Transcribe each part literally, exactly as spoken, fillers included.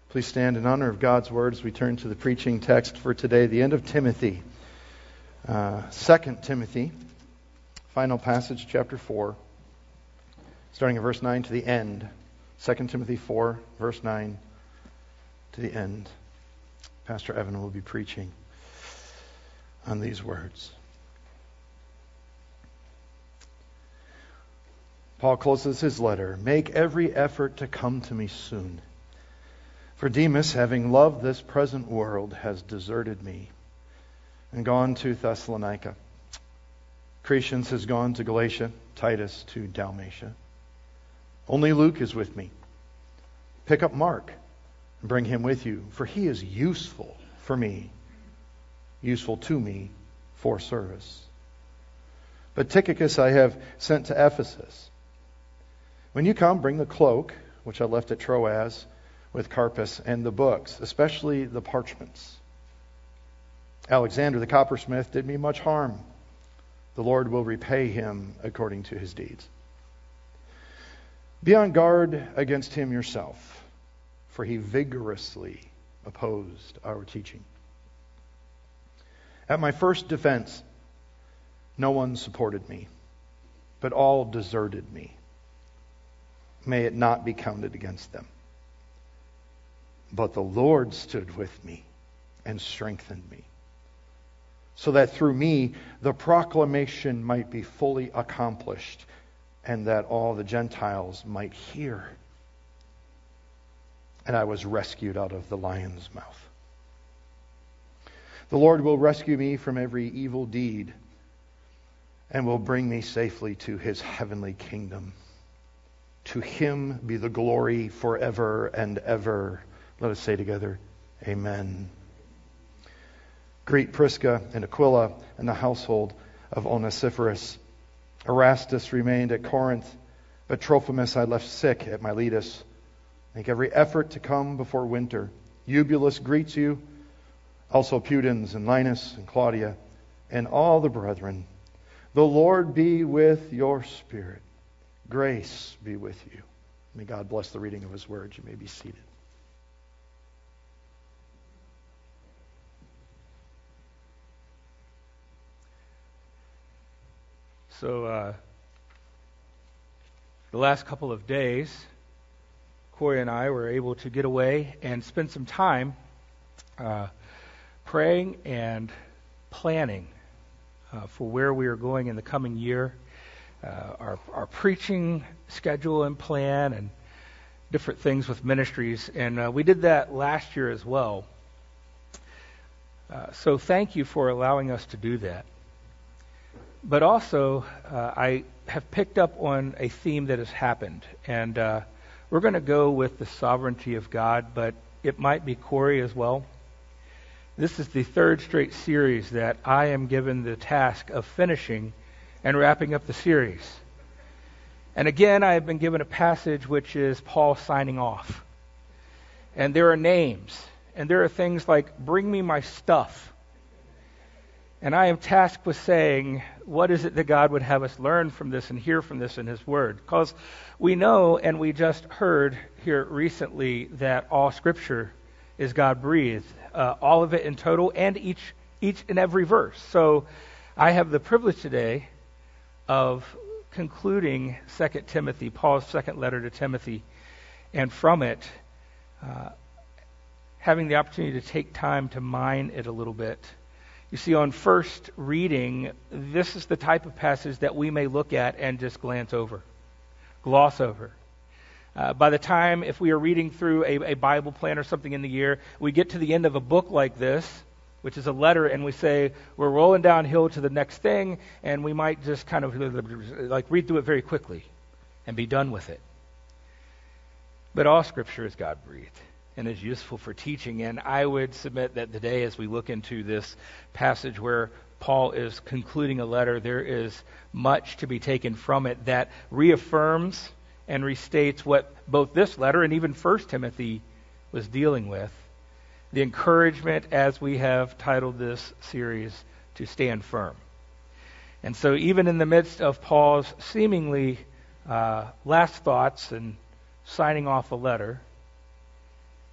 Please stand in honor of God's word as we turn to the preaching text for today, the end of Timothy. Uh, Second Timothy, final passage, chapter four, starting at verse nine to the end. Second Timothy four, verse nine to the end. Pastor Evan will be preaching on these words. Paul closes his letter. Make every effort to come to me soon. For Demas, having loved this present world, has deserted me and gone to Thessalonica. Crescens has gone to Galatia, Titus to Dalmatia. Only Luke is with me. Pick up Mark and bring him with you, for he is useful for me, useful to me for service. But Tychicus I have sent to Ephesus. When you come, bring the cloak, which I left at Troas, with Carpus, and the books, especially the parchments. Alexander the coppersmith did me much harm. The Lord will repay him according to his deeds. Be on guard against him yourself, for he vigorously opposed our teaching. At my first defense, no one supported me, but all deserted me. May it not be counted against them. But the Lord stood with me and strengthened me, so that through me the proclamation might be fully accomplished, and that all the Gentiles might hear. And I was rescued out of the lion's mouth. The Lord will rescue me from every evil deed and will bring me safely to his heavenly kingdom. To him be the glory forever and ever. Let us say together, Amen. Greet Prisca and Aquila and the household of Onesiphorus. Erastus remained at Corinth, but Trophimus I left sick at Miletus. Make every effort to come before winter. Eubulus greets you, also Pudens and Linus and Claudia, and all the brethren. The Lord be with your spirit. Grace be with you. May God bless the reading of his word. You may be seated. So, uh, the last couple of days, Corey and I were able to get away and spend some time uh, praying and planning uh, for where we are going in the coming year, uh, our, our preaching schedule and plan, and different things with ministries. And uh, we did that last year as well. Uh, so thank you for allowing us to do that. But also, uh, I have picked up on a theme that has happened. And uh, we're going to go with the sovereignty of God, but it might be Corey as well. This is the third straight series that I am given the task of finishing and wrapping up the series. And again, I have been given a passage which is Paul signing off. And there are names. And there are things like, bring me my stuff. And I am tasked with saying, what is it that God would have us learn from this and hear from this in his word? Because we know, and we just heard here recently, that all scripture is God-breathed. Uh, all of it in total, and each each and every verse. So I have the privilege today of concluding Second Timothy, Paul's second letter to Timothy, and from it, uh, having the opportunity to take time to mine it a little bit. You see, on first reading, this is the type of passage that we may look at and just glance over, gloss over. Uh, by the time, if we are reading through a, a Bible plan or something in the year, we get to the end of a book like this, which is a letter, and we say, we're rolling downhill to the next thing, and we might just kind of like read through it very quickly and be done with it. But all Scripture is God-breathed and is useful for teaching. And I would submit that today, as we look into this passage where Paul is concluding a letter, there is much to be taken from it that reaffirms and restates what both this letter and even First Timothy was dealing with. The encouragement, as we have titled this series, to stand firm. And so even in the midst of Paul's seemingly uh, last thoughts and signing off a letter,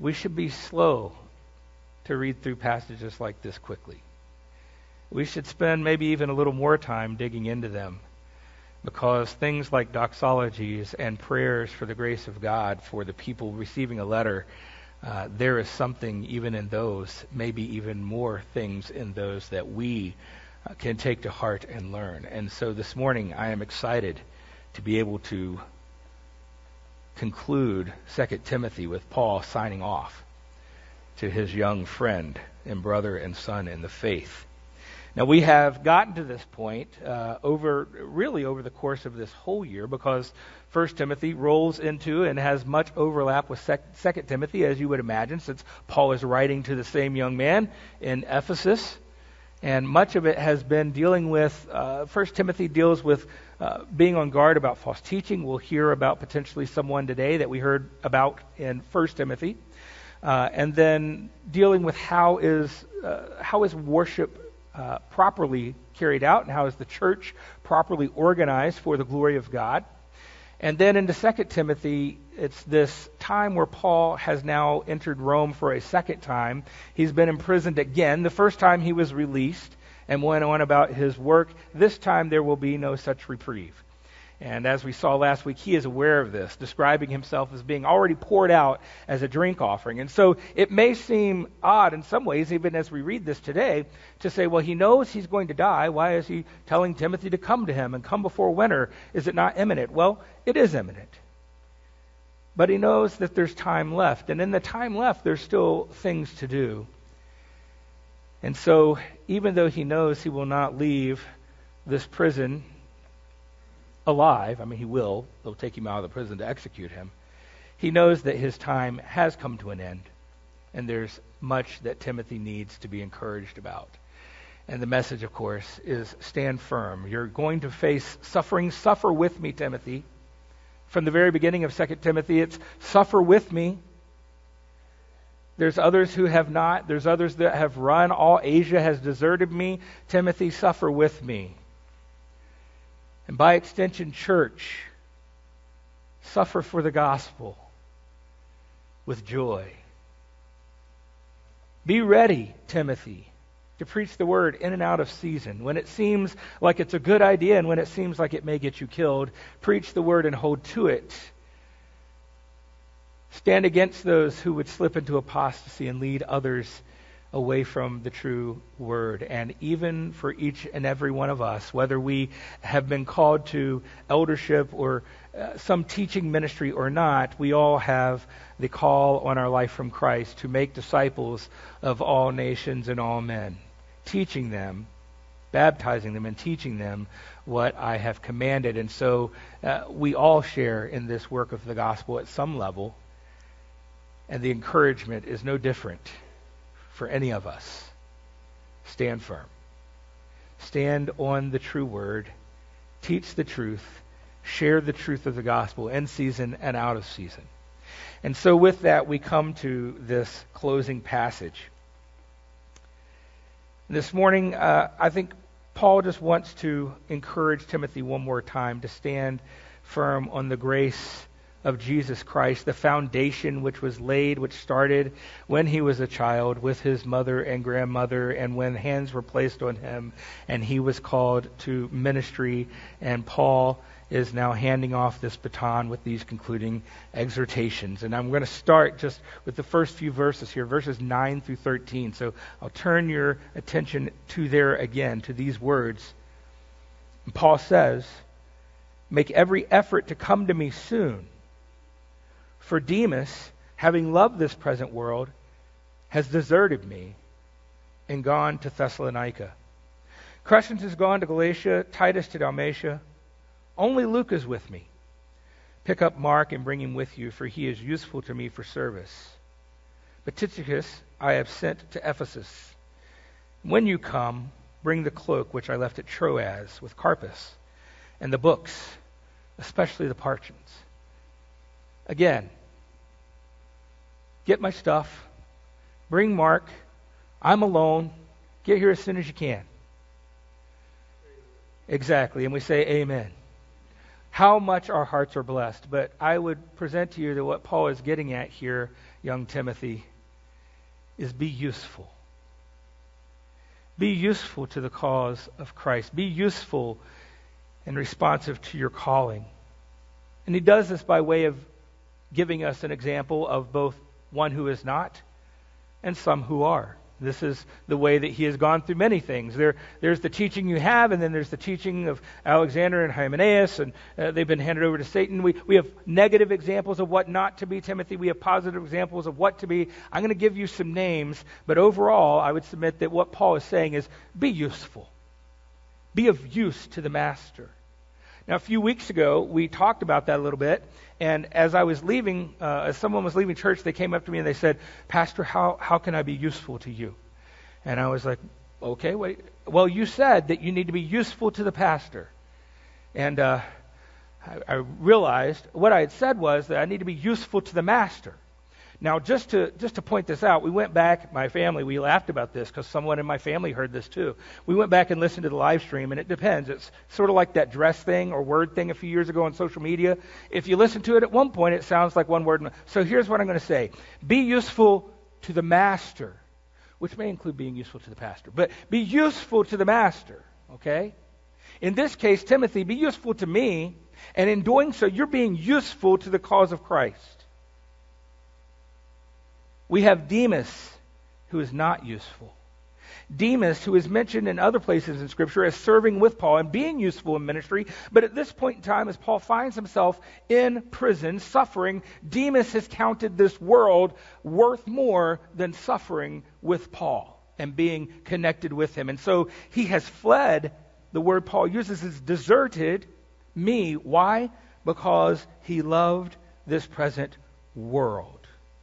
we should be slow to read through passages like this quickly. We should spend maybe even a little more time digging into them, because things like doxologies and prayers for the grace of God for the people receiving a letter, uh, there is something even in those, maybe even more things in those that we uh, can take to heart and learn. And so this morning I am excited to be able to conclude Second Timothy with Paul signing off to his young friend and brother and son in the faith. Now, we have gotten to this point uh, over, really over the course of this whole year, because First Timothy rolls into and has much overlap with Second Timothy, as you would imagine, since Paul is writing to the same young man in Ephesus. And much of it has been dealing with, uh, First Timothy deals with uh, being on guard about false teaching. We'll hear about potentially someone today that we heard about in First Timothy. Uh, and then dealing with how is uh, how is worship Uh, properly carried out, and how is the church properly organized for the glory of God. And then into Second Timothy, it's this time where Paul has now entered Rome for a second time. He's been imprisoned again. The first time he was released and went on about his work. This time there will be no such reprieve. And as we saw last week, he is aware of this, describing himself as being already poured out as a drink offering. And so it may seem odd in some ways, even as we read this today, to say, well, he knows he's going to die. Why is he telling Timothy to come to him and come before winter? Is it not imminent? Well, it is imminent. But he knows that there's time left. And in the time left, there's still things to do. And so even though he knows he will not leave this prison alive, I mean, he will. They'll take him out of the prison to execute him. He knows that his time has come to an end, and there's much that Timothy needs to be encouraged about. And the message, of course, is stand firm. You're going to face suffering. Suffer with me, Timothy. From the very beginning of Second Timothy, it's suffer with me. There's others who have not. There's others that have run. All Asia has deserted me. Timothy, suffer with me. And by extension, church, suffer for the gospel with joy. Be ready, Timothy, to preach the word in and out of season. When it seems like it's a good idea and when it seems like it may get you killed, preach the word and hold to it. Stand against those who would slip into apostasy and lead others away from the true word. And even for each and every one of us, whether we have been called to eldership or uh, some teaching ministry or not, we all have the call on our life from Christ to make disciples of all nations and all men, teaching them, baptizing them, and teaching them what I have commanded. And so uh, we all share in this work of the gospel at some level, and the encouragement is no different for any of us. Stand firm. Stand on the true word. Teach the truth. Share the truth of the gospel in season and out of season. And so with that, we come to this closing passage. This morning, uh, I think Paul just wants to encourage Timothy one more time to stand firm on the grace of Jesus Christ, the foundation which was laid, which started when he was a child with his mother and grandmother, and when hands were placed on him and he was called to ministry. And Paul is now handing off this baton with these concluding exhortations. And I'm going to start just with the first few verses here, verses nine through thirteen. So I'll turn your attention to there again, to these words. And Paul says, "Make every effort to come to me soon. For Demas, having loved this present world, has deserted me and gone to Thessalonica. Crescens has gone to Galatia, Titus to Dalmatia. Only Luke is with me. Pick up Mark and bring him with you, for he is useful to me for service. But Tychicus I have sent to Ephesus. When you come, bring the cloak which I left at Troas with Carpus, and the books, especially the parchments. Again, get my stuff, bring Mark, I'm alone, get here as soon as you can." Exactly, and we say amen. How much our hearts are blessed. But I would present to you that what Paul is getting at here young Timothy, is be useful. Be useful to the cause of Christ. Be useful and responsive to your calling. And he does this by way of giving us an example of both one who is not and some who are. This is the way that he has gone through many things. There, there's the teaching you have, and then there's the teaching of Alexander and Hymenaeus, and uh, they've been handed over to Satan. We, we have negative examples of what not to be, Timothy. We have positive examples of what to be. I'm going to give you some names, but overall, I would submit that what Paul is saying is be useful. Be of use to the master. Now, a few weeks ago, we talked about that a little bit, and as I was leaving, uh, as someone was leaving church, they came up to me and they said, Pastor, how, how can I be useful to you? And I was like, okay, wait. Well, you said that you need to be useful to the pastor. And uh, I, I realized what I had said was that I need to be useful to the master. Now, just to just to point this out, we went back, my family, we laughed about this because someone in my family heard this too. We went back and listened to the live stream, and it depends. It's sort of like that dress thing or word thing a few years ago on social media. If you listen to it at one point, it sounds like one word. So here's what I'm going to say. Be useful to the master, which may include being useful to the pastor. But be useful to the master, okay? In this case, Timothy, be useful to me, and in doing so, you're being useful to the cause of Christ. We have Demas, who is not useful. Demas, who is mentioned in other places in Scripture as serving with Paul and being useful in ministry, but at this point in time, as Paul finds himself in prison, suffering, Demas has counted this world worth more than suffering with Paul and being connected with him. And so he has fled. The word Paul uses is deserted me. Why? Because he loved this present world.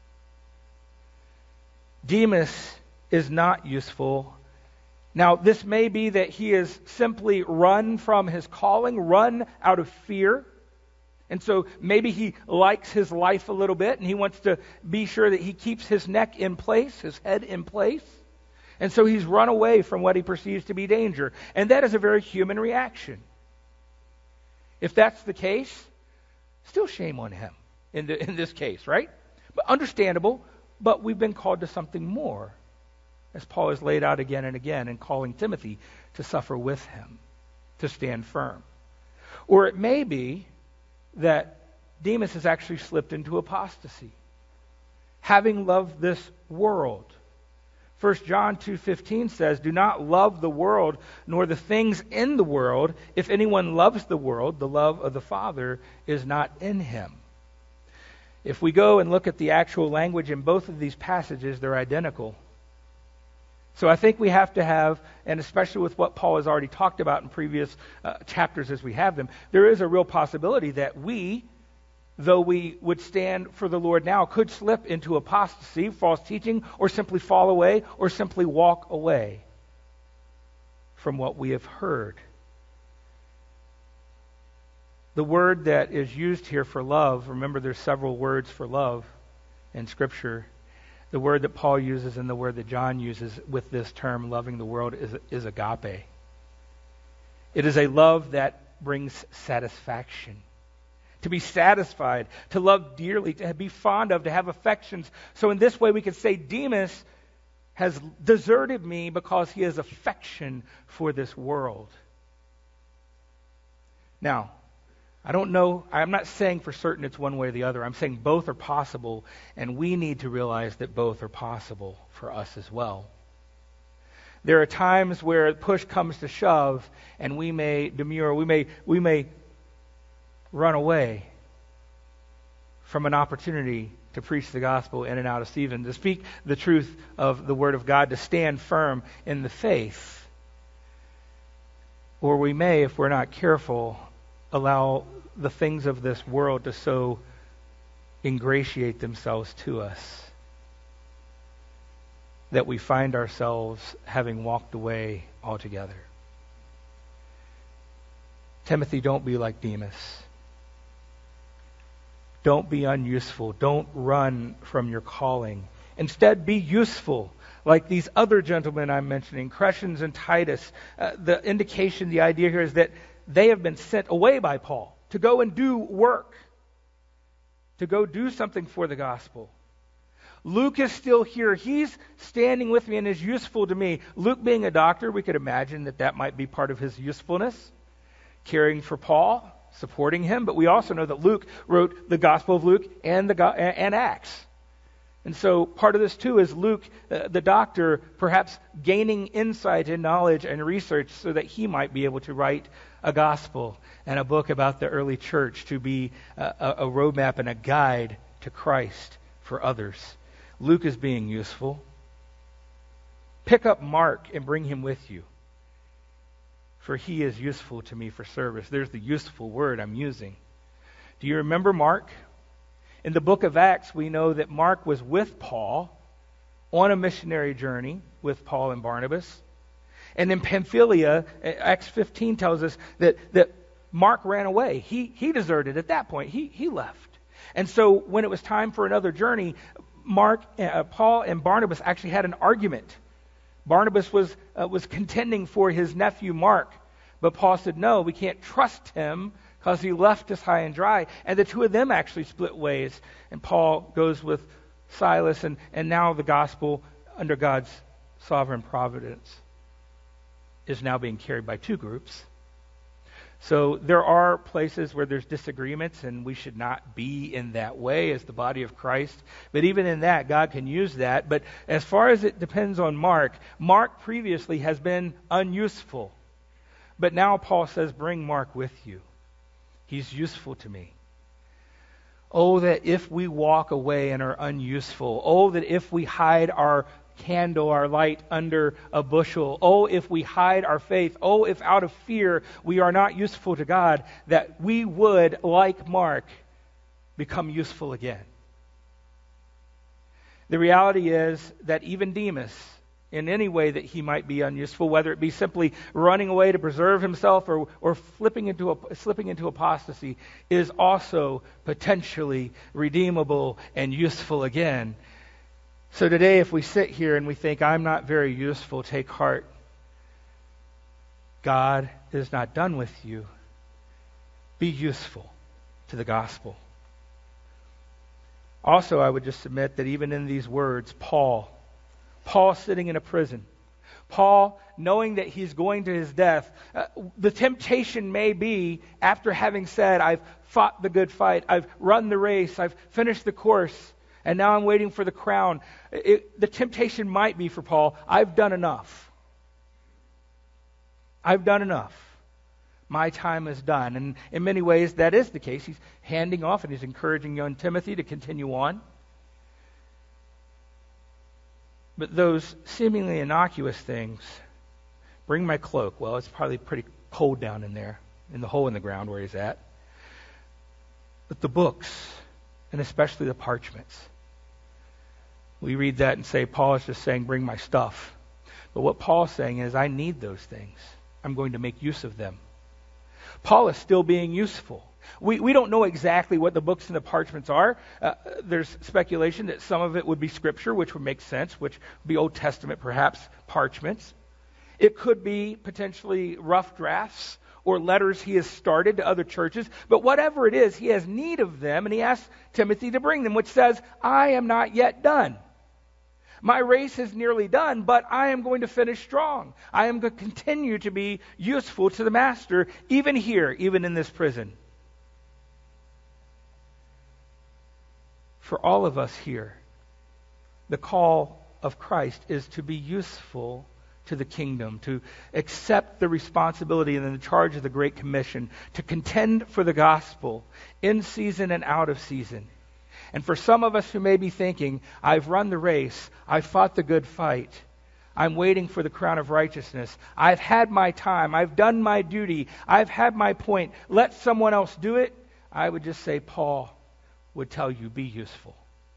Demas is not useful. Now, this may be that he has simply run from his calling, run out of fear. And so maybe he likes his life a little bit, and he wants to be sure that he keeps his neck in place, his head in place. And so he's run away from what he perceives to be danger. And that is a very human reaction. If that's the case, still shame on him in, the, in this case, right? But understandable. But we've been called to something more, as Paul has laid out again and again in calling Timothy to suffer with him, to stand firm. Or it may be that Demas has actually slipped into apostasy, having loved this world. First John two fifteen says, do not love the world, nor the things in the world. If anyone loves the world, the love of the Father is not in him. If we go and look at the actual language in both of these passages, they're identical. So I think we have to have, and especially with what Paul has already talked about in previous uh, chapters as we have them, there is a real possibility that we, though we would stand for the Lord now, could slip into apostasy, false teaching, or simply fall away, or simply walk away from what we have heard. The word that is used here for love, remember there's several words for love in Scripture. The word that Paul uses and the word that John uses with this term, loving the world, is, is agape. It is a love that brings satisfaction. To be satisfied, to love dearly, to be fond of, to have affections. So in this way we could say Demas has deserted me because he has affection for this world. Now, I don't know, I'm not saying for certain it's one way or the other. I'm saying both are possible, and we need to realize that both are possible for us as well. There are times where push comes to shove, and we may demur, we may we may run away from an opportunity to preach the gospel in and out of season, to speak the truth of the Word of God, to stand firm in the faith. Or we may, if we're not careful, allow the things of this world to so ingratiate themselves to us that we find ourselves having walked away altogether. Timothy, don't be like Demas. Don't be unuseful. Don't run from your calling. Instead, be useful, like these other gentlemen I'm mentioning, Crescens and Titus. Uh, the indication, the idea here is that they have been sent away by Paul to go and do work, to go do something for the gospel. Luke is still here. He's standing with me and is useful to me. Luke being a doctor, we could imagine that that might be part of his usefulness, caring for Paul, supporting him. But we also know that Luke wrote the Gospel of Luke and the and Acts. And so part of this too is Luke, uh, the doctor, perhaps gaining insight and knowledge and research so that he might be able to write a gospel and a book about the early church to be a, a, a roadmap and a guide to Christ for others. Luke is being useful. Pick up Mark and bring him with you, for he is useful to me for service. There's the useful word I'm using. Do you remember Mark? In the book of Acts, we know that Mark was with Paul on a missionary journey with Paul and Barnabas. And in Pamphylia, Acts fifteen tells us that, that Mark ran away. He, he deserted at that point. He, he left. And so when it was time for another journey, Mark, uh, Paul and Barnabas actually had an argument. Barnabas was, uh, was contending for his nephew Mark. But Paul said, no, we can't trust him because he left us high and dry. And the two of them actually split ways. And Paul goes with Silas, and, and now the gospel, under God's sovereign providence, is now being carried by two groups. So there are places where there's disagreements, and we should not be in that way as the body of Christ. But even in that, God can use that. But as far as it depends on Mark, Mark previously has been unuseful. But now Paul says, bring Mark with you. He's useful to me. Oh, that if we walk away and are unuseful. Oh, that if we hide our candle, our light under a bushel. Oh, if we hide our faith. Oh, if out of fear we are not useful to God, that we would, like Mark, become useful again. The reality is that even Demas, in any way that he might be unuseful, whether it be simply running away to preserve himself or, or flipping into a, slipping into apostasy, is also potentially redeemable and useful again. So today, if we sit here and we think, I'm not very useful, take heart. God is not done with you. Be useful to the gospel. Also, I would just submit that even in these words, Paul, Paul sitting in a prison, Paul knowing that he's going to his death, uh, the temptation may be, after having said, I've fought the good fight, I've run the race, I've finished the course, and now I'm waiting for the crown. It, the temptation might be for Paul, I've done enough. I've done enough. My time is done. And in many ways, that is the case. He's handing off and he's encouraging young Timothy to continue on. But those seemingly innocuous things, bring my cloak. Well, it's probably pretty cold down in there, in the hole in the ground where he's at. But the books, and especially the parchments, we read that and say, Paul is just saying, bring my stuff. But what Paul's saying is, I need those things. I'm going to make use of them. Paul is still being useful. We we don't know exactly what the books and the parchments are. Uh, there's speculation that some of it would be Scripture, which would make sense, which would be Old Testament, perhaps, parchments. It could be potentially rough drafts or letters he has started to other churches. But whatever it is, he has need of them, and he asks Timothy to bring them, which says, I am not yet done. My race is nearly done, but I am going to finish strong. I am going to continue to be useful to the Master, even here, even in this prison. For all of us here, the call of Christ is to be useful to the kingdom, to accept the responsibility and the charge of the Great Commission, to contend for the gospel in season and out of season. And for some of us who may be thinking, I've run the race, I've fought the good fight, I'm waiting for the crown of righteousness, I've had my time, I've done my duty, I've had my point, let someone else do it, I would just say, Paul would tell you, be useful.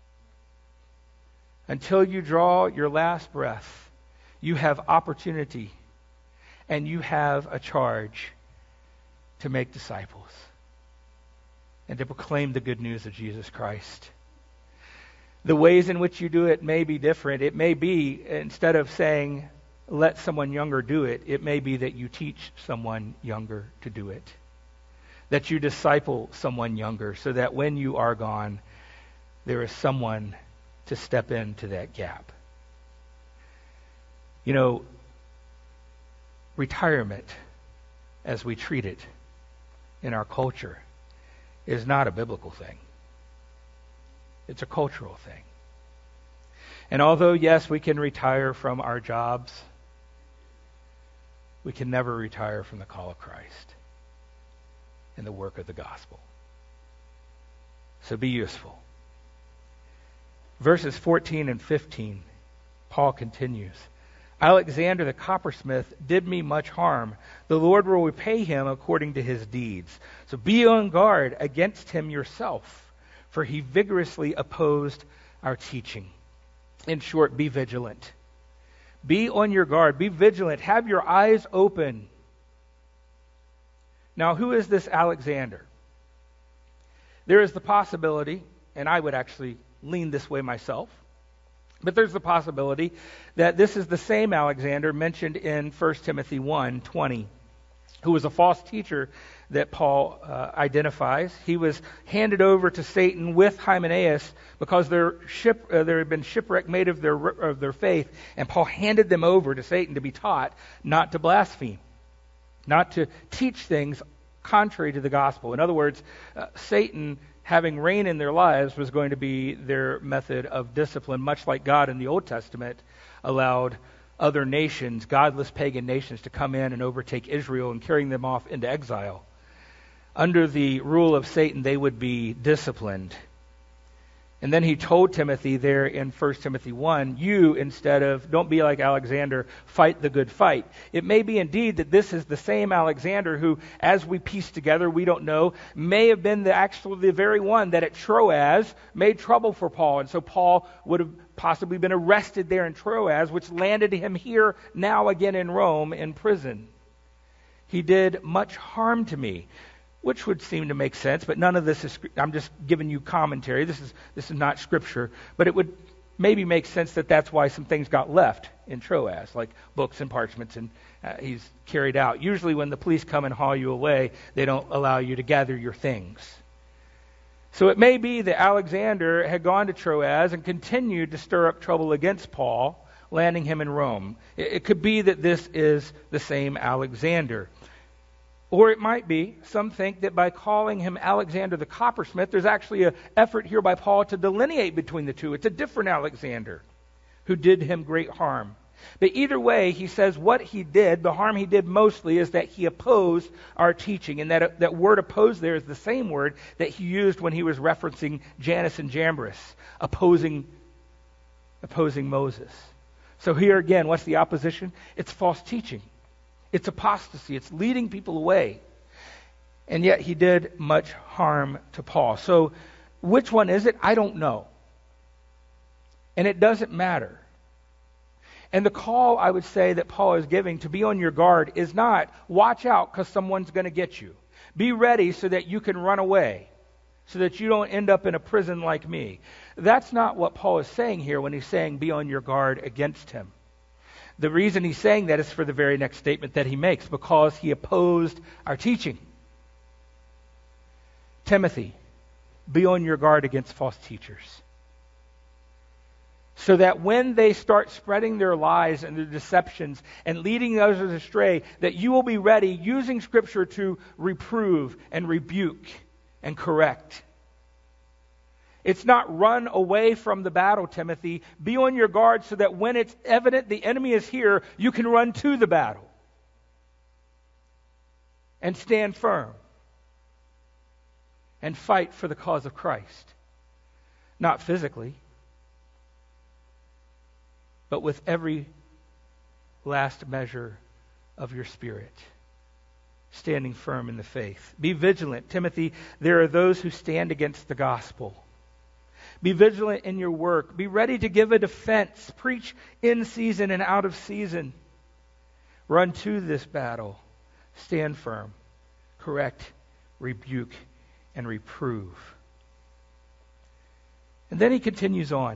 Until you draw your last breath, you have opportunity and you have a charge to make disciples and to proclaim the good news of Jesus Christ. The ways in which you do it may be different. It may be, instead of saying, let someone younger do it, it may be that you teach someone younger to do it. That you disciple someone younger so that when you are gone, there is someone to step into that gap. You know, retirement, as we treat it in our culture, is not a biblical thing. It's a cultural thing. And although, yes, we can retire from our jobs, we can never retire from the call of Christ and the work of the gospel. So be useful. Verses fourteen and fifteen, Paul continues. Alexander the coppersmith did me much harm. The Lord will repay him according to his deeds. So be on guard against him yourself, for he vigorously opposed our teaching. In short, be vigilant. Be on your guard. Be vigilant. Have your eyes open. Now, who is this Alexander? There is the possibility, and I would actually lean this way myself, but there's the possibility that this is the same Alexander mentioned in First Timothy one twenty, who was a false teacher that Paul uh, identifies. He was handed over to Satan with Hymenaeus because their ship, uh, there had been shipwreck made of their of their faith, and Paul handed them over to Satan to be taught not to blaspheme, not to teach things contrary to the gospel. In other words, uh, Satan, having reign in their lives, was going to be their method of discipline, much like God in the Old Testament allowed other nations, godless pagan nations, to come in and overtake Israel and carrying them off into exile. Under the rule of Satan, they would be disciplined. And then he told Timothy there in First Timothy one, you, instead of, don't be like Alexander, fight the good fight. It may be indeed that this is the same Alexander who, as we piece together, we don't know, may have been the actually the very one that at Troas made trouble for Paul. And so Paul would have possibly been arrested there in Troas, which landed him here now again in Rome in prison. He did much harm to me, which would seem to make sense, but none of this is, I'm just giving you commentary. This is this is not scripture, but it would maybe make sense that that's why some things got left in Troas, like books and parchments, and uh, he's carried out. Usually when the police come and haul you away, they don't allow you to gather your things. So it may be that Alexander had gone to Troas and continued to stir up trouble against Paul, landing him in Rome. It, it could be that this is the same Alexander. Or it might be, some think that by calling him Alexander the coppersmith, there's actually an effort here by Paul to delineate between the two. It's a different Alexander who did him great harm. But either way, he says what he did, the harm he did mostly, is that he opposed our teaching. And that, that word opposed there is the same word that he used when he was referencing Jannes and Jambres, opposing, opposing Moses. So here again, what's the opposition? It's false teaching. It's apostasy. It's leading people away. And yet he did much harm to Paul. So which one is it? I don't know. And it doesn't matter. And the call, I would say, that Paul is giving to be on your guard is not watch out because someone's going to get you. Be ready so that you can run away, so that you don't end up in a prison like me. That's not what Paul is saying here when he's saying be on your guard against him. The reason he's saying that is for the very next statement that he makes, because he opposed our teaching. Timothy, be on your guard against false teachers, so that when they start spreading their lies and their deceptions and leading others astray, that you will be ready using Scripture to reprove and rebuke and correct. It's not run away from the battle, Timothy. Be on your guard so that when it's evident the enemy is here, you can run to the battle and stand firm and fight for the cause of Christ. Not physically, but with every last measure of your spirit, standing firm in the faith. Be vigilant, Timothy. There are those who stand against the gospel. Be vigilant in your work. Be ready to give a defense. Preach in season and out of season. Run to this battle. Stand firm. Correct, rebuke, and reprove. And then he continues on.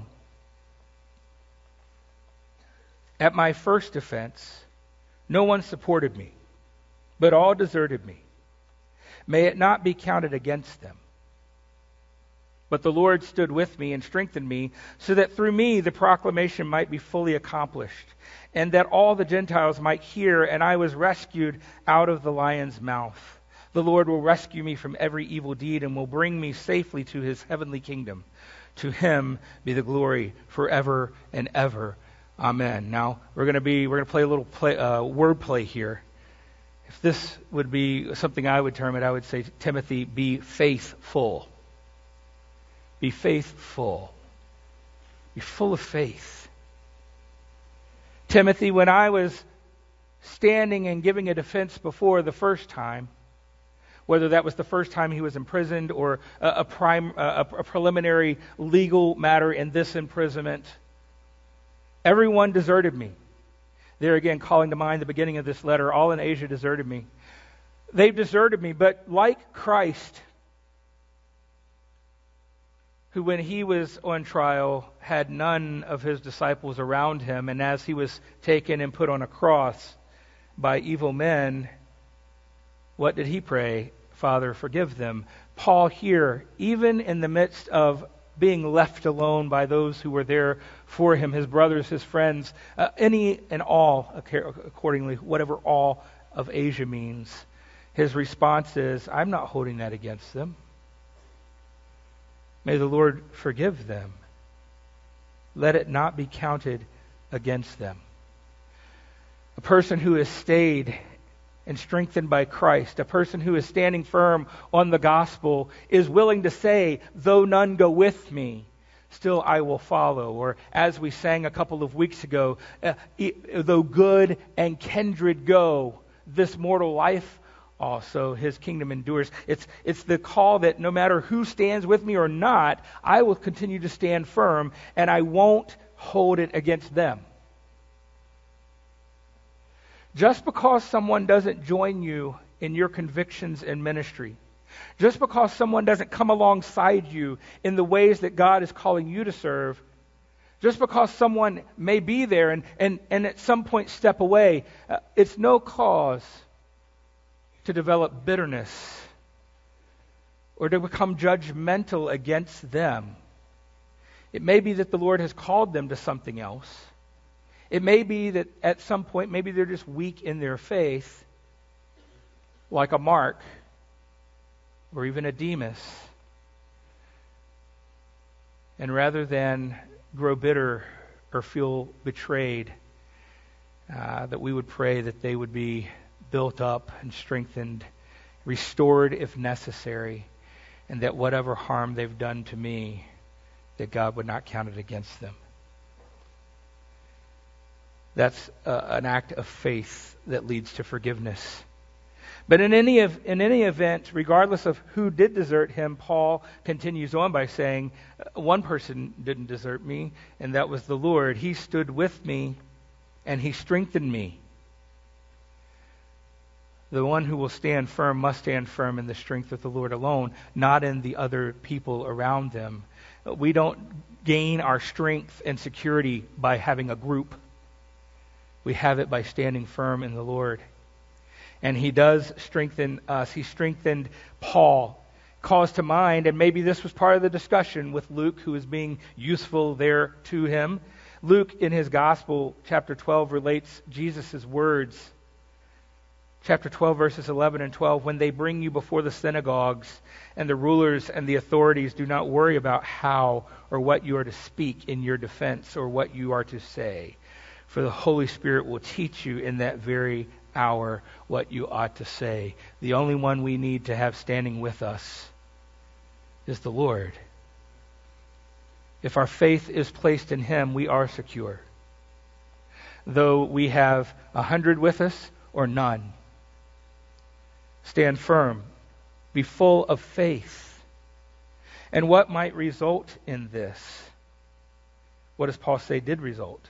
At my first defense, no one supported me, but all deserted me. May it not be counted against them. But the Lord stood with me and strengthened me, so that through me the proclamation might be fully accomplished, and that all the Gentiles might hear, and I was rescued out of the lion's mouth. The Lord will rescue me from every evil deed and will bring me safely to his heavenly kingdom. To him be the glory forever and ever. Amen. Now we're going to be we're going to play a little play, uh, word play here. If this would be something I would term it, I would say, Timothy, be faithful. Be faithful. Be full of faith. Timothy, when I was standing and giving a defense before the first time, whether that was the first time he was imprisoned or a, a, prime, a, a preliminary legal matter in this imprisonment, everyone deserted me. There again, calling to mind the beginning of this letter, all in Asia deserted me. They've deserted me, but like Christ, who when he was on trial had none of his disciples around him, and as he was taken and put on a cross by evil men, what did he pray? Father, forgive them. Paul here, even in the midst of being left alone by those who were there for him, his brothers, his friends, uh, any and all, accordingly, whatever all of Asia means, his response is, I'm not holding that against them. May the Lord forgive them. Let it not be counted against them. A person who has stayed and strengthened by Christ, a person who is standing firm on the gospel, is willing to say, though none go with me, still I will follow. Or as we sang a couple of weeks ago, uh, though good and kindred go, this mortal life also his kingdom endures. It's it's the call that no matter who stands with me or not, I will continue to stand firm, and I won't hold it against them. Just because someone doesn't join you in your convictions and ministry, just because someone doesn't come alongside you in the ways that God is calling you to serve, just because someone may be there and, and, and at some point step away, uh, it's no cause to develop bitterness or to become judgmental against them. It may be that the Lord has called them to something else. It may be that at some point, maybe they're just weak in their faith, like a Mark or even a Demas. And rather than grow bitter or feel betrayed, uh, that we would pray that they would be built up and strengthened, restored if necessary, and that whatever harm they've done to me, that God would not count it against them. That's uh, an act of faith that leads to forgiveness. But in any of, in any event, regardless of who did desert him, Paul continues on by saying, one person didn't desert me, and that was the Lord. He stood with me, and he strengthened me. The one who will stand firm must stand firm in the strength of the Lord alone, not in the other people around them. We don't gain our strength and security by having a group. We have it by standing firm in the Lord. And he does strengthen us. He strengthened Paul. Calls to mind, and maybe this was part of the discussion with Luke, who is being useful there to him. Luke, in his Gospel, chapter twelve, relates Jesus' words. Chapter twelve, verses eleven and twelve, when they bring you before the synagogues and the rulers and the authorities, do not worry about how or what you are to speak in your defense or what you are to say. For the Holy Spirit will teach you in that very hour what you ought to say. The only one we need to have standing with us is the Lord. If our faith is placed in Him, we are secure. Though we have a hundred with us or none. Stand firm. Be full of faith. And what might result in this? What does Paul say did result?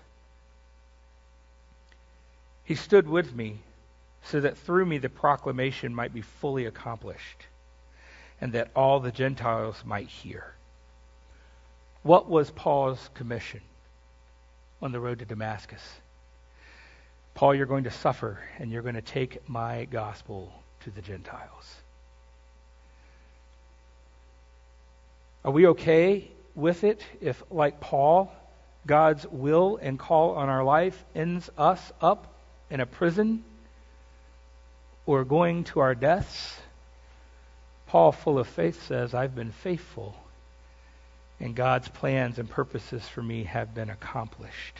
He stood with me so that through me the proclamation might be fully accomplished and that all the Gentiles might hear. What was Paul's commission on the road to Damascus? Paul, you're going to suffer and you're going to take my gospel to the Gentiles. Are we okay with it if, like Paul, God's will and call on our life ends us up in a prison or going to our deaths? Paul, full of faith, says, I've been faithful, and God's plans and purposes for me have been accomplished.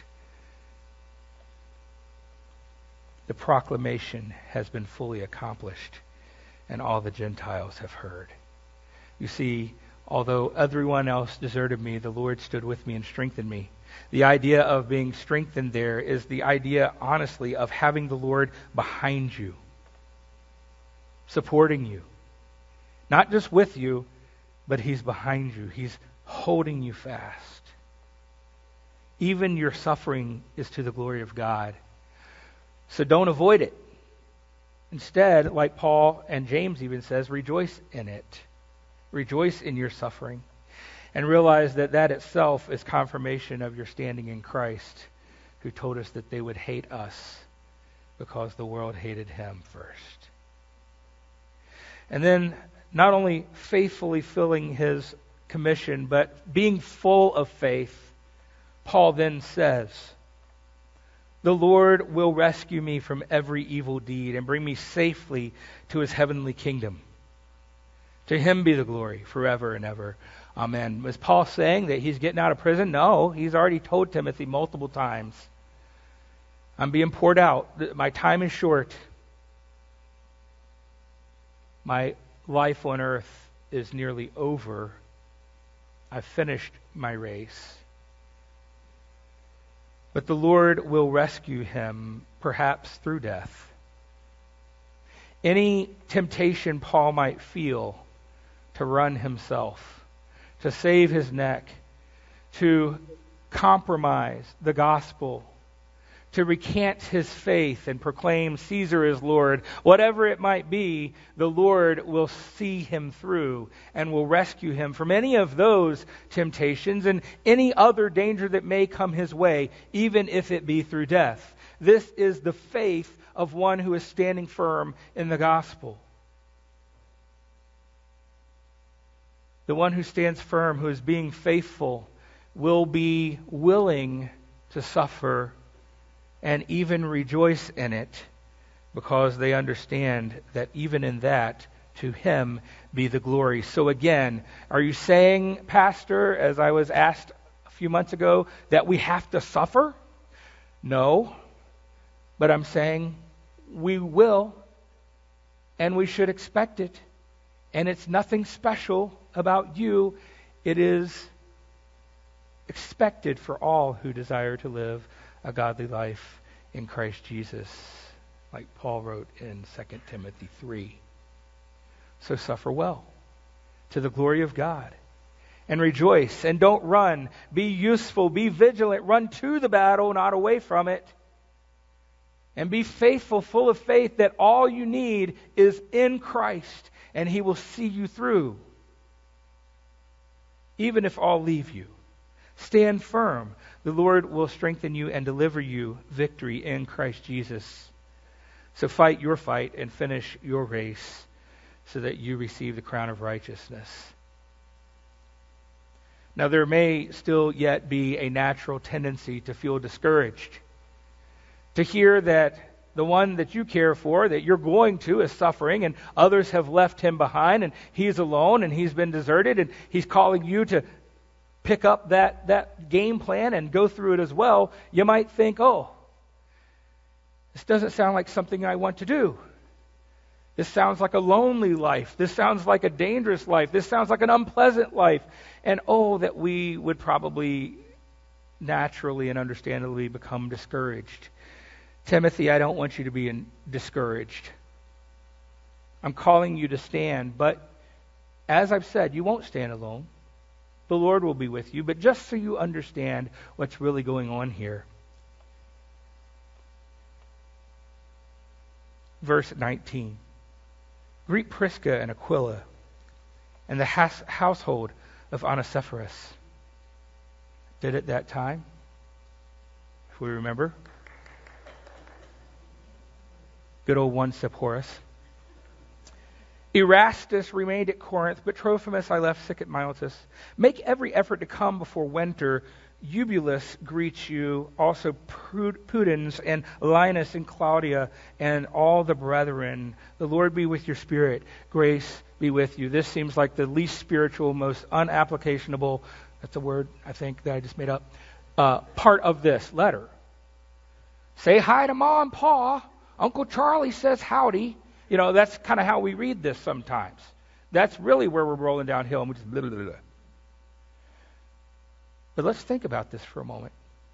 The proclamation has been fully accomplished, and all the Gentiles have heard. You see, although everyone else deserted me, the Lord stood with me and strengthened me. The idea of being strengthened there is the idea, honestly, of having the Lord behind you, supporting you. Not just with you, but He's behind you. He's holding you fast. Even your suffering is to the glory of God. So don't avoid it. Instead, like Paul and James even says, rejoice in it. Rejoice in your suffering. And realize that that itself is confirmation of your standing in Christ, who told us that they would hate us because the world hated Him first. And then not only faithfully filling His commission, but being full of faith, Paul then says, the Lord will rescue me from every evil deed and bring me safely to His heavenly kingdom. To Him be the glory forever and ever. Amen. Was Paul saying that he's getting out of prison? No, he's already told Timothy multiple times, I'm being poured out. My time is short. My life on earth is nearly over. I've finished my race. But the Lord will rescue him, perhaps through death. Any temptation Paul might feel to run himself, to save his neck, to compromise the gospel, to recant his faith and proclaim Caesar is Lord, whatever it might be, the Lord will see him through and will rescue him from any of those temptations and any other danger that may come his way, even if it be through death. This is the faith of one who is standing firm in the gospel. The one who stands firm, who is being faithful, will be willing to suffer and even rejoice in it, because they understand that even in that, to Him be the glory. So again, are you saying, Pastor, as I was asked a few months ago, that we have to suffer? No. But I'm saying we will, and we should expect it. And it's nothing special about you. It is expected for all who desire to live a godly life in Christ Jesus, like Paul wrote in Second Timothy three. So suffer well, to the glory of God, and rejoice, and don't run. Be useful, be vigilant, run to the battle, not away from it. And be faithful, full of faith, that all you need is in Christ, and He will see you through, even if all leave you. Stand firm. The Lord will strengthen you and deliver you victory in Christ Jesus. So fight your fight and finish your race so that you receive the crown of righteousness. Now, there may still yet be a natural tendency to feel discouraged, to hear that the one that you care for, that you're going to, is suffering, and others have left him behind, and he's alone, and he's been deserted, and he's calling you to pick up that, that game plan and go through it as well. You might think, oh, this doesn't sound like something I want to do. This sounds like a lonely life. This sounds like a dangerous life. This sounds like an unpleasant life. And oh, that we would probably naturally and understandably become discouraged. Timothy, I don't want you to be in, discouraged. I'm calling you to stand, but as I've said, you won't stand alone. The Lord will be with you, but just so you understand what's really going on here. Verse nineteen. Greet Prisca and Aquila and the has- household of Onesiphorus. Did at that time, if we remember. Good old one Sepphoris. Erastus remained at Corinth, but Trophimus I left sick at Miletus. Make every effort to come before winter. Eubulus greets you, also Pudens and Linus and Claudia and all the brethren. The Lord be with your spirit. Grace be with you. This seems like the least spiritual, most unapplicationable, that's a word I think that I just made up, uh, part of this letter. Say hi to Ma and Pa. Uncle Charlie says howdy. You know, that's kind of how we read this sometimes. That's really where we're rolling downhill and we just blah, blah, blah, blah. But let's think about this for a moment.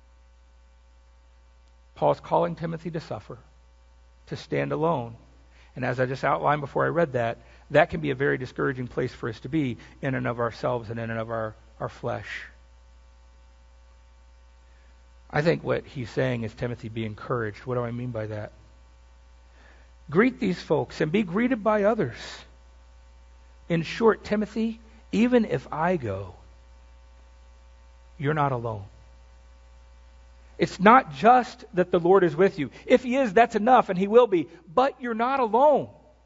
Paul's calling Timothy to suffer, to stand alone. And as I just outlined before I read that, that can be a very discouraging place for us to be in and of ourselves and in and of our, our flesh. I think what he's saying is, Timothy, be encouraged. What do I mean by that? Greet these folks and be greeted by others. In short, Timothy, even if I go, you're not alone. It's not just that the Lord is with you. If He is, that's enough, and He will be. But you're not alone.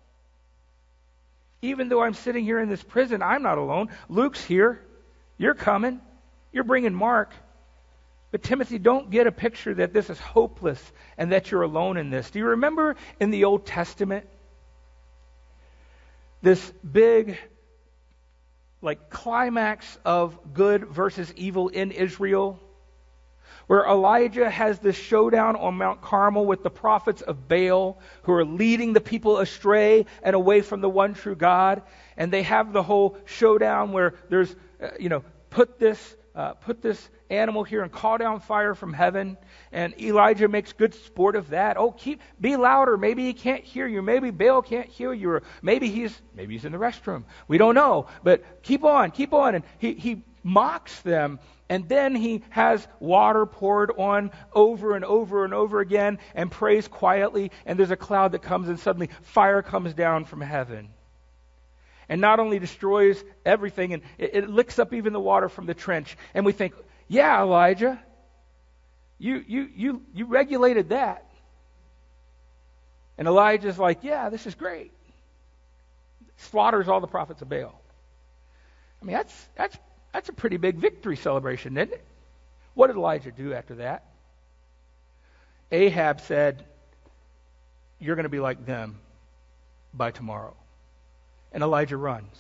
Even though I'm sitting here in this prison, I'm not alone. Luke's here. You're coming. You're bringing Mark. But Timothy, don't get a picture that this is hopeless and that you're alone in this. Do you remember in the Old Testament, this big like climax of good versus evil in Israel, where Elijah has this showdown on Mount Carmel with the prophets of Baal who are leading the people astray and away from the one true God. And they have the whole showdown where there's, uh, you know, put this, uh, put this animal here and call down fire from heaven. And Elijah makes good sport of that. Oh, keep, be louder. Maybe he can't hear you. Maybe Baal can't hear you. Or maybe he's, maybe he's in the restroom. We don't know. But keep on, keep on. And he, he mocks them. And then he has water poured on over and over and over again and prays quietly. And there's a cloud that comes and suddenly fire comes down from heaven. And not only destroys everything, and it, it licks up even the water from the trench. And we think, yeah, Elijah, you you you you regulated that. And Elijah's like, yeah, this is great. Slaughters all the prophets of Baal. I mean, that's that's that's a pretty big victory celebration, isn't it? What did Elijah do after that? Ahab said, you're going to be like them by tomorrow. And Elijah runs.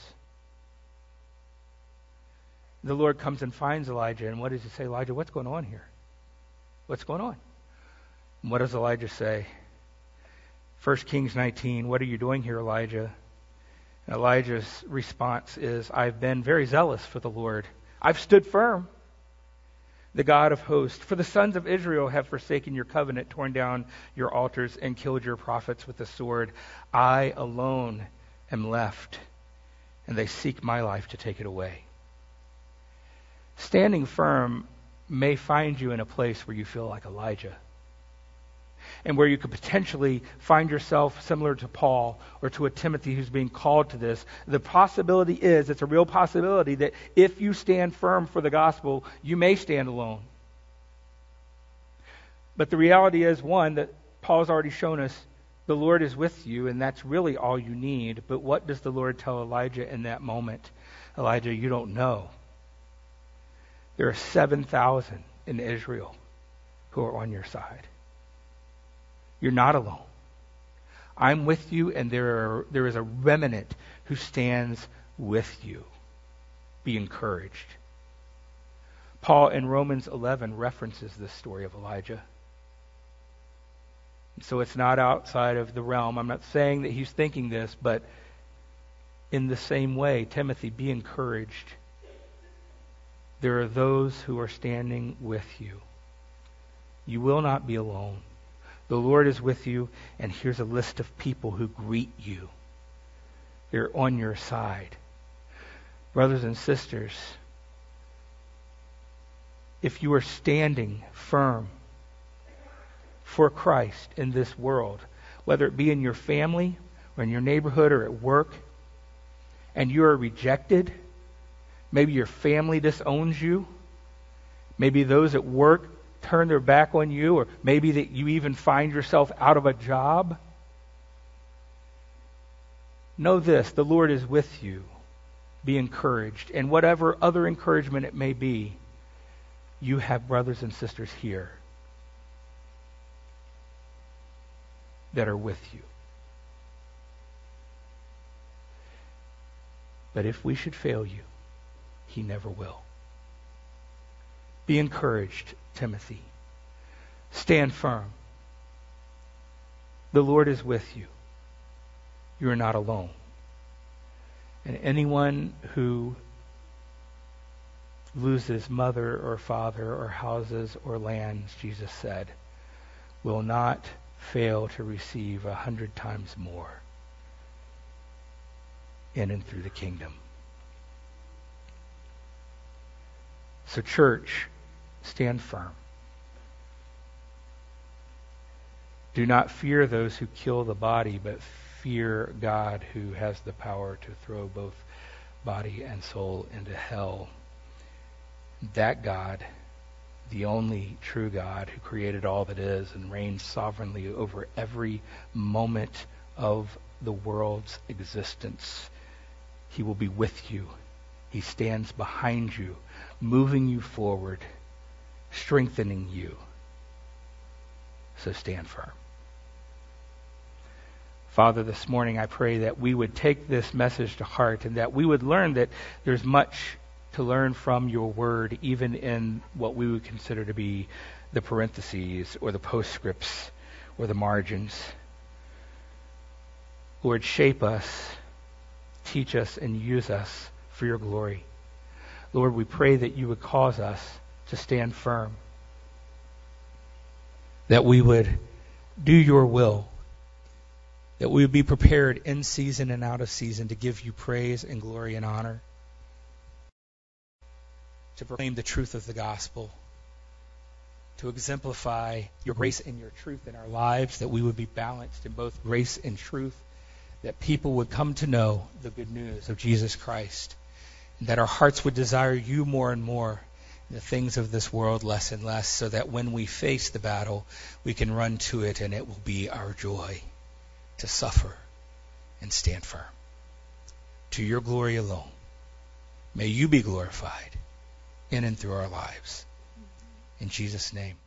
The Lord comes and finds Elijah, and what does he say? Elijah, what's going on here? What's going on? And what does Elijah say? First Kings nineteen, what are you doing here, Elijah? And Elijah's response is, I've been very zealous for the Lord. I've stood firm. The God of hosts, for the sons of Israel have forsaken your covenant, torn down your altars, and killed your prophets with the sword. I alone am left, and they seek my life to take it away. Standing firm may find you in a place where you feel like Elijah, and where you could potentially find yourself similar to Paul or to a Timothy who's being called to this. The possibility is, it's a real possibility, that if you stand firm for the gospel, you may stand alone. But the reality is, one, that Paul's already shown us the Lord is with you, and that's really all you need. But what does the Lord tell Elijah in that moment? Elijah, you don't know. There are seven thousand in Israel who are on your side. You're not alone. I'm with you, and there are, there is a remnant who stands with you. Be encouraged. Paul in Romans eleven references this story of Elijah. So it's not outside of the realm. I'm not saying that he's thinking this, but in the same way, Timothy, be encouraged. There are those who are standing with you. You will not be alone. The Lord is with you, and here's a list of people who greet you. They're on your side. Brothers and sisters, if you are standing firm for Christ in this world, whether it be in your family or in your neighborhood or at work, and you are rejected, maybe your family disowns you, maybe those at work turn their back on you, or maybe that you even find yourself out of a job, know this, the Lord is with you. Be encouraged. And whatever other encouragement it may be, you have brothers and sisters here that are with you. But if we should fail you, he never will. Be encouraged, Timothy. Stand firm. The Lord is with you. You are not alone. And anyone who loses mother or father or houses or lands, Jesus said, will not fail to receive a hundred times more in and through the kingdom. So, church, stand firm. Do not fear those who kill the body, but fear God who has the power to throw both body and soul into hell. That God, the only true God who created all that is and reigns sovereignly over every moment of the world's existence, he will be with you. He stands behind you, moving you forward, strengthening you. So stand firm. Father, this morning I pray that we would take this message to heart and that we would learn that there's much to learn from your word, even in what we would consider to be the parentheses or the postscripts or the margins. Lord, shape us, teach us, and use us for your glory. Lord, we pray that you would cause us to stand firm, that we would do your will, that we would be prepared in season and out of season to give you praise and glory and honor, to proclaim the truth of the gospel, to exemplify your grace and your truth in our lives, that we would be balanced in both grace and truth, that people would come to know the good news of Jesus Christ, and that our hearts would desire you more and more, and the things of this world less and less, so that when we face the battle, we can run to it and it will be our joy to suffer and stand firm. To your glory alone, may you be glorified in and through our lives. In Jesus' name.